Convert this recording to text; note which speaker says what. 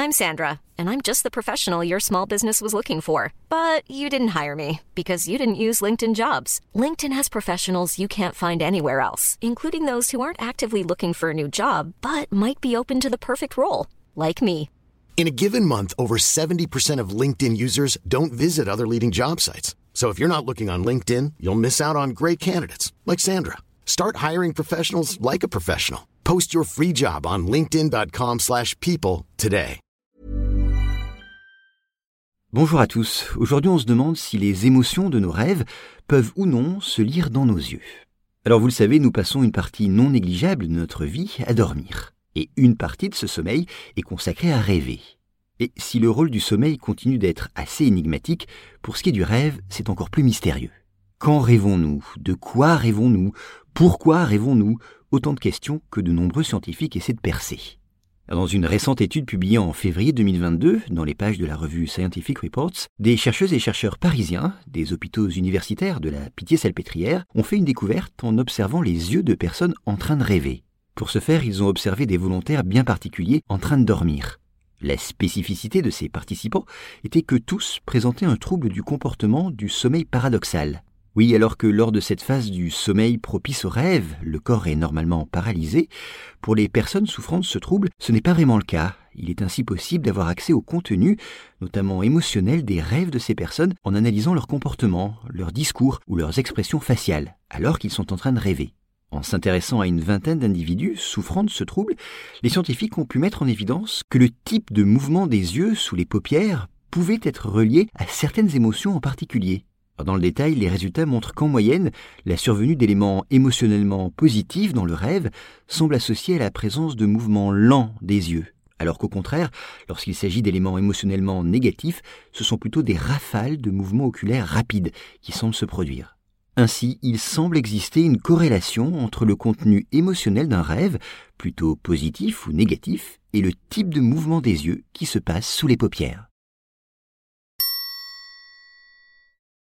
Speaker 1: I'm Sandra, and I'm just the professional your small business was looking for. But you didn't hire me because you didn't use LinkedIn Jobs. LinkedIn has professionals you can't find anywhere else, including those who aren't actively looking for a new job, but might be open to the perfect role, like me.
Speaker 2: In a given month, over 70% of LinkedIn users don't visit other leading job sites. So if you're not looking on LinkedIn, you'll miss out on great candidates like Sandra. Start hiring professionals like a professional. Post your free job on linkedin.com/people today.
Speaker 3: Bonjour à tous. Aujourd'hui, on se demande si les émotions de nos rêves peuvent ou non se lire dans nos yeux. Alors vous le savez, nous passons une partie non négligeable de notre vie à dormir. Et une partie de ce sommeil est consacrée à rêver. Et si le rôle du sommeil continue d'être assez énigmatique, pour ce qui est du rêve, c'est encore plus mystérieux. Quand rêvons-nous ? De quoi rêvons-nous ? Pourquoi rêvons-nous ? Autant de questions que de nombreux scientifiques essaient de percer. Dans une récente étude publiée en février 2022, dans les pages de la revue Scientific Reports, des chercheuses et chercheurs parisiens, des hôpitaux universitaires de la Pitié-Salpêtrière, ont fait une découverte en observant les yeux de personnes en train de rêver. Pour ce faire, ils ont observé des volontaires bien particuliers en train de dormir. La spécificité de ces participants était que tous présentaient un trouble du comportement du sommeil paradoxal. Oui, alors que lors de cette phase du sommeil propice au rêve, le corps est normalement paralysé, pour les personnes souffrant de ce trouble, ce n'est pas vraiment le cas. Il est ainsi possible d'avoir accès au contenu, notamment émotionnel, des rêves de ces personnes en analysant leur comportement, leurs discours ou leurs expressions faciales, alors qu'ils sont en train de rêver. En s'intéressant à une vingtaine d'individus souffrant de ce trouble, les scientifiques ont pu mettre en évidence que le type de mouvement des yeux sous les paupières pouvait être relié à certaines émotions en particulier. Dans le détail, les résultats montrent qu'en moyenne, la survenue d'éléments émotionnellement positifs dans le rêve semble associée à la présence de mouvements lents des yeux, alors qu'au contraire, lorsqu'il s'agit d'éléments émotionnellement négatifs, ce sont plutôt des rafales de mouvements oculaires rapides qui semblent se produire. Ainsi, il semble exister une corrélation entre le contenu émotionnel d'un rêve, plutôt positif ou négatif, et le type de mouvement des yeux qui se passe sous les paupières.